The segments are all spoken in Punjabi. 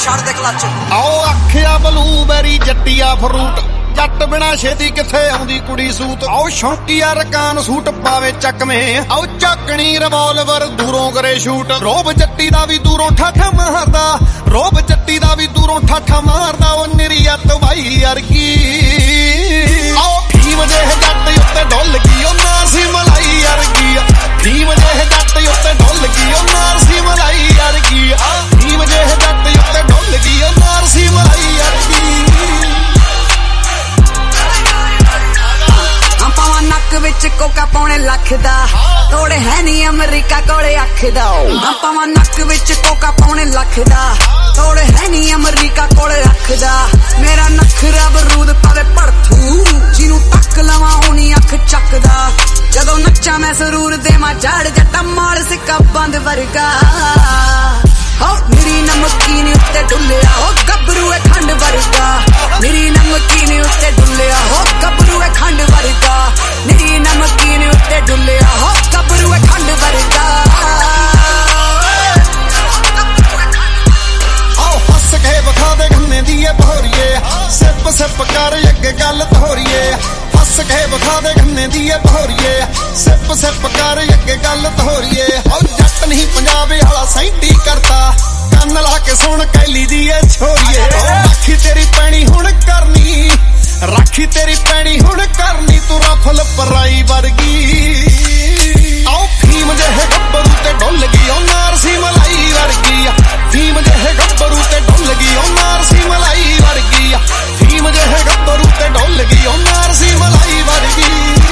ਛੱਡ ਦੇ ਕਲੱਚ। ਆਓ ਆਖਿਆ ਬਲੂਬੈਰੀ ਜੱਟੀਆ ਫਰੂਟ, ਜੱਟ ਬਿਨਾ ਛੇਤੀ ਕਿੱਥੇ ਆਉਂਦੀ ਕੁੜੀ ਸੂਤ। ਆਓ ਸ਼ੌਂਕੀਆ ਰਕਾਨ ਸੂਟ ਪਾਵੇ ਚੱਕਵੇਂ, ਆਓ ਚੱਕਣੀ ਰਿਵਾਲਵਰ ਦੂਰੋਂ ਕਰੇ ਸ਼ੂਟ। ਰੋਬ ਜੱਟੀ ਦਾ ਵੀ ਦੂਰੋਂ ਠਾਠਾ ਮਾਰਦਾ, ਰੋਬ ਜੱਟੀ ਦਾ ਵੀ ਦੂਰੋਂ ਠਾਠਾ ਮਾਰਦਾ। ਉਹ ਨਿਰੀਆ ਤਬਾਈ ਅਰਗੀ ਆਓ ਫੀਮ ਜਿਹੇ ਜੱਟ ਉੱਤੇ ਡੁੱਲ ਗਈ ਉਹ ਨਾਰਸੀ ਮਲਾਈ ਅਰਗੀ। ਫੀਮ ਜਿਹੇ ਜੱਟ ਉੱਤੇ ਡੁੱਲ ਗਈ ਉਹ ਨਾਰਸੀ ਮਲਾਈ ਅਰਗੀ। ਫੀਮ ਜਿਹੇ ਜੱਟ ਉੱਤੇ ਡੁੱਲ ਗਈ ਉਹ ਨਾਰਸੀ ਮਲਾਈ ਅਰਗੀ। ਪਾਵਾਂ ਨੱਕ ਵਿੱਚ ਕੋਕਾ ਪੌਣੇ ਲੱਖ ਦਾ, ਤੋੜੇ ਹੈ ਨੀ ਅਮਰੀਕਾ ਕੋਲੇ ਅੱਖ ਦਾ। ਪਾਵਾਂ ਨੱਕ ਵਿੱਚ ਕੋਕਾ ਪੌਣੇ ਲੱਖ ਦਾ, ਤੋੜੇ ਹੈ ਨੀ ਅਮਰੀਕਾ ਕੋਲੇ ਅੱਖ ਦਾ। ਮੇਰਾ ਨਖਰਾ ਬਰੂਦ ਪਾਵੇ ਭੜਥੂ, ਜਿਹਨੂੰ ਤੱਕ ਲਵਾਂ ਉਹਨੀ ਅੱਖ ਚੱਕਦਾ। ਜਦੋਂ ਨੱਚਾਂ ਮੈਂ ਸਰੂਰ ਦੇਵਾਂ ਝਾੜ ਜੱਟਾ ਮਾਰ ਸਿੱਕਾ ਬੰਦ ਵਰਗਾ। ਹੋ ਮੇਰੀ ਨਮਕੀਨ ਉੱਤੇ ਡੁੱਲਿਆ ਹੋ ਗੱਭਰੂ ਏ ਖੰਡ ਵਰਗਾ। ਮੇਰੀ ਨਮਕੀਨ ਉੱਤੇ ਡੁੱਲਿਆ ਹੋ ਗੱਭਰੂ ਏ ਖੰਡ ਵਰਗਾ। ਮੇਰੀ ਨਮਕੀਨ ਉੱਤੇ ਡੁੱਲਿਆ ਹੋ ਗੱਭਰੂ ਏ ਖੰਡ ਵਰਗਾ। ਆਓ ਹੱਸ ਕੇ ਵਿਖਾ ਦੇ ਗੰਨੇ ਦੀ ਏ ਭੋਰੀਏ, ਸਿਪ ਸਿਪ ਕਰ ਅੱਗੇ ਗੱਲ ਧੋਰੀਏ। ਹੱਸ ਕੇ ਵਿਖਾ ਦੇ ਗੰਨੇ ਦੀ ਏ ਭੋਰੀਏ, ਸਿਪ ਸਿਪ ਕਰ ਅੱਗੇ ਗੱਲ ਧੋਰੀਏ। ਆਓ ਜੱਟ ਨਹੀਂ ਪੰਜਾਬ ਵਾਲਾ ਸੈਂਟੀ ਕਰਤਾ, ਕੰਨ ਲਾ ਕੇ ਸੁਣ ਕੈਲੀ ਦੀ ਏ ਛੋਰੀਏ। ਰਾਖੀ ਤੇਰੀ ਪੈਣੀ ਹੁਣ ਕਰਨੀ, ਰਾਖੀ ਤੇਰੀ ਪੈਣੀ ਹੁਣ ਕਰਨੀ, ਤੂੰ ਰਫਲ ਪਰਾਈ ਵਰਗੀ। ਆਓ ਫੀਮ ਜਿਹੇ ਗੱਭਰੂ ਤੇ ਡੁੱਲ ਗਈ ਉਹ ਨਾਰਸੀ ਮਲਾਈ ਵਰਗੀ। ਫੀਮ ਜਿਹੇ ਗੱਭਰੂ ਤੇ ਡੁੱਲ ਗਈ ਉਹ ਨਾਰਸੀ ਮਲਾਈ ਵਰਗੀ। ਫੀਮ ਜਿਹੇ ਗੱਭਰੂ ਤੇ ਡੁੱਲ ਗਈ ਉਹ ਨਾਰਸੀ ਮਲਾਈ ਵਰਗੀ।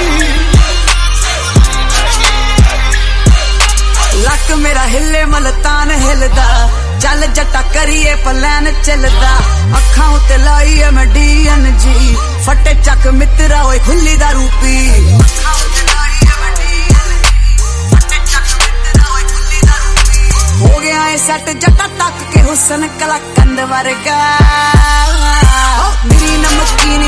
ਲੱਕ ਮੇਰਾ ਹਿੱਲੇ ਮਲਤਾਨ ਹਿੱਲਦਾ, ਚੱਲ ਜੱਟਾ ਕਰੀਏ ਪਲਾਨ ਚੱਲਦਾ। ਅੱਖਾਂ ਉੱਤੇ ਲਾਈ ਐ ਮੈਂ DNG, ਫੱਟੇ ਚੱਕ ਮਿੱਤਰਾ ਓਏ ਖੁੱਲੀ ਦਾ ਰੂਪੀ। ਅੱਖਾਂ ਉੱਤੇ ਲਾਈ ਐ ਮੈਂ DNG, ਫੱਟੇ ਚੱਕ ਮਿੱਤਰਾ ਓਏ ਖੁੱਲੀ ਦਾ ਰੂਪੀ। ਹੋ ਗਿਆ ਏ ਸੈੱਟ ਜੱਟਾ ਤੱਕ ਕੇ ਹੁਸਨ ਕਲਾਕੰਦ ਵਰਗਾ। ਮੇਰੀ ਨਮਕੀਨ